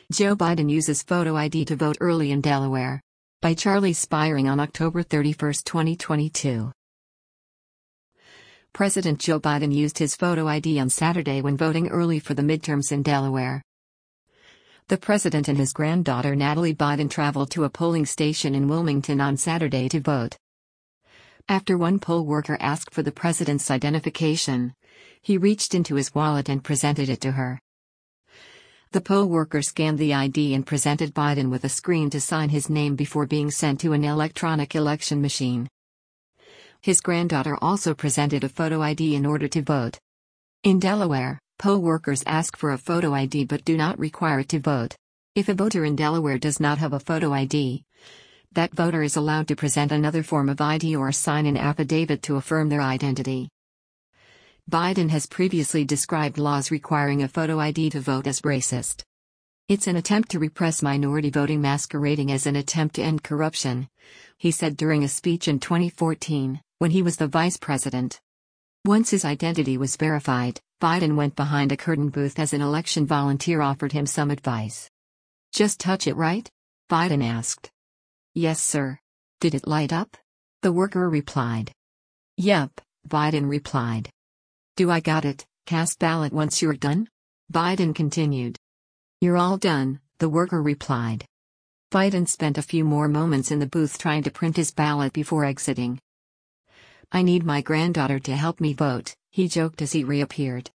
Joe Biden uses photo ID to vote early in Delaware. By Charlie Spiring on October 31, 2022. President Joe Biden used his photo ID on Saturday when voting early for the midterms in Delaware. The president and his granddaughter Natalie Biden traveled to a polling station in Wilmington on Saturday to vote. After one poll worker asked for the president's identification, he reached into his wallet and presented it to her. The poll worker scanned the ID and presented Biden with a screen to sign his name before being sent to an electronic election machine. His granddaughter also presented a photo ID in order to vote. In Delaware, poll workers ask for a photo ID but do not require it to vote. If a voter in Delaware does not have a photo ID, that voter is allowed to present another form of ID or sign an affidavit to affirm their identity. Biden has previously described laws requiring a photo ID to vote as racist. It's an attempt to repress minority voting masquerading as an attempt to end corruption, he said during a speech in 2014, when he was the vice president. Once his identity was verified, Biden went behind a curtain booth as an election volunteer offered him some advice. "Just touch it, right?" Biden asked. "Yes, sir." "Did it light up?" the worker replied. "Yep," Biden replied. "Do I got it? Cast ballot once you're done?" Biden continued. "You're all done," the worker replied. Biden spent a few more moments in the booth trying to print his ballot before exiting. "I need my granddaughter to help me vote," he joked as he reappeared.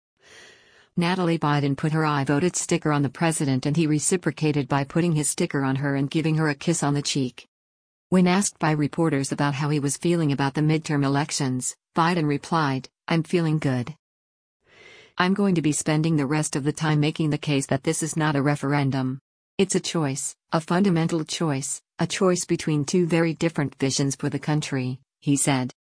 Natalie Biden put her "I voted" sticker on the president and he reciprocated by putting his sticker on her and giving her a kiss on the cheek. When asked by reporters about how he was feeling about the midterm elections, Biden replied, "I'm feeling good. I'm going to be spending the rest of the time making the case that this is not a referendum. It's a choice, a fundamental choice, a choice between two very different visions for the country," he said.